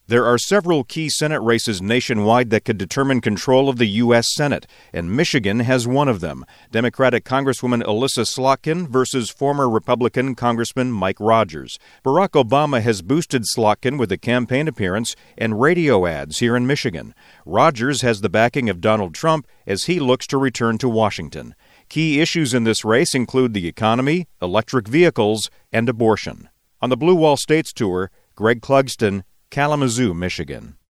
There are several key Senate races nationwide that could determine control of the U.S. Senate, and Michigan has one of them. Democratic Congresswoman Elissa Slotkin versus former Republican Congressman Mike Rogers. Barack Obama has boosted Slotkin with a campaign appearance and radio ads here in Michigan. Rogers has the backing of Donald Trump as he looks to return to Washington. Key issues in this race include the economy, electric vehicles, and abortion. On the Blue Wall States Tour, Greg Clugston, Kalamazoo, Michigan.